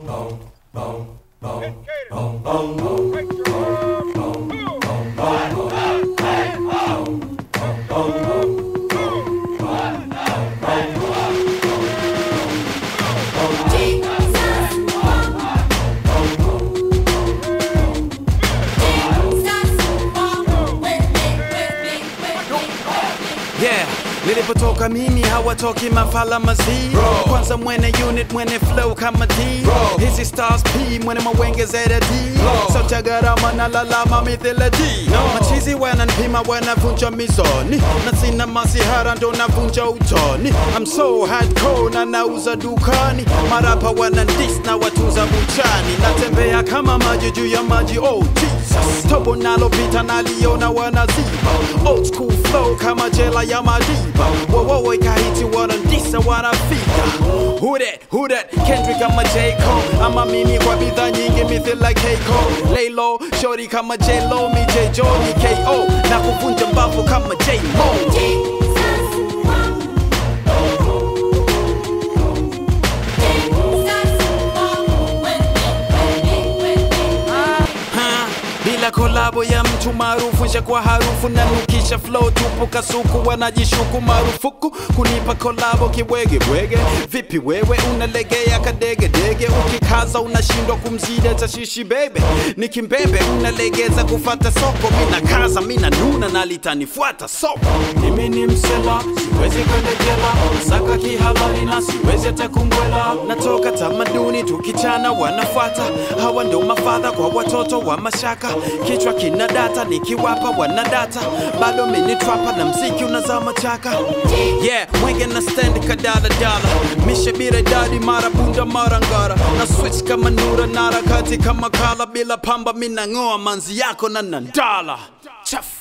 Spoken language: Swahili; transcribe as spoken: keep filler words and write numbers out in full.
Yeah, nilipotoka mimi hawatoki mafala mazi. Kwanza mwene unit, mwene flow kama D. Hizi stars P, mwene mawenge zeda D. Sauti garama na lalama mithila D. Machizi wananipima wanavunja mizoni, na sina masihara ndo navunja utoni. I'm so hardcore na nauza dukani, marapa wanandis na watuza buchani. Natembea kama maji juu ya maji, oh Jesus. Tobo nalopita naliona wanaziba, old school flow kama jela ya madiba. Wowowe kahiti wanandisa wanafika. Who that, who that, Kendrick kama J. Cole. Ama mimi kwa bidhaa nyingi mithila K. Cole. Lay low, shorty kama J. Lo, mi J. Joe, ni K O. Na kuvunja mbavu kama J. Mo. Bila kolabo ya mtu maarufu nje kwa harufu na nukisha flow tupo kasuku wanajishuku marufuku kunipa kolabo kiwege bwege. Vipi wewe unalegea kadege dege, ukikaza unashindwa kumzida tashishi bebe. Nikimbebe unalegeza kufata soko, mina kaza mina nuna na litanifuata soko. Mimi ni msela, siwezi kwenda jela, saka kihalali na siwezi hata kumbwela. Natoka tamaduni tukichana wanafuata, hawa ndo mafadha kwa watoto wa mashaka. Kichwa kina data, nikiwapa wana data. Bado mini trapa na mziki unazama chaka. Yeah, mwenge na stand kadala dala. Mishe bire dadi mara bunda mara ngara. Na switch kama nura na harakati kama kala. Bila pamba mina ngoa manzi yako na nandala. Chaf.